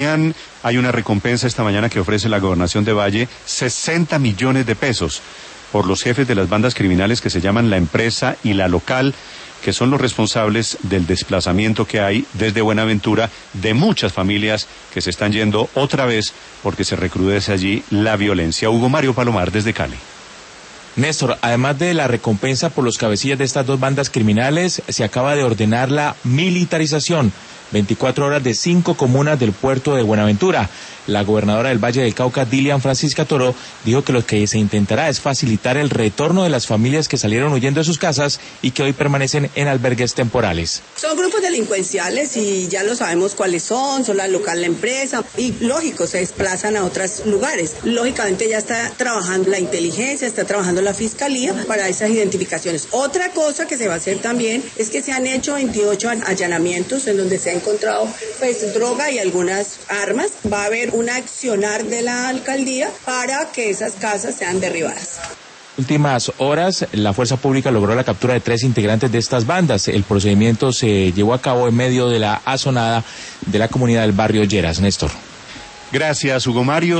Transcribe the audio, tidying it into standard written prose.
Hay una recompensa esta mañana que ofrece la Gobernación de Valle, 60 millones de pesos, por los jefes de las bandas criminales que se llaman La Empresa y La Local, que son los responsables del desplazamiento que hay desde Buenaventura de muchas familias que se están yendo otra vez porque se recrudece allí la violencia. Hugo Mario Palomar desde Cali. Néstor, además de la recompensa por los cabecillas de estas dos bandas criminales, se acaba de ordenar la militarización. 24 horas de 5 comunas del puerto de Buenaventura. La gobernadora del Valle del Cauca, Dilian Francisca Toro, dijo que lo que se intentará es facilitar el retorno de las familias que salieron huyendo de sus casas y que hoy permanecen en albergues temporales. Son grupos delincuenciales y ya lo sabemos cuáles son La Local, La Empresa, y lógico, se desplazan a otros lugares. Lógicamente ya está trabajando la inteligencia, está trabajando la fiscalía para esas identificaciones. Otra cosa que se va a hacer también es que se han hecho 28 allanamientos en donde se ha encontrado droga y algunas armas. Va a haber un accionar de la alcaldía para que esas casas sean derribadas. Últimas horas, la fuerza pública logró la captura de 3 integrantes de estas bandas. El procedimiento se llevó a cabo en medio de la asonada de la comunidad del barrio Lleras. Néstor. Gracias, Hugo Mario.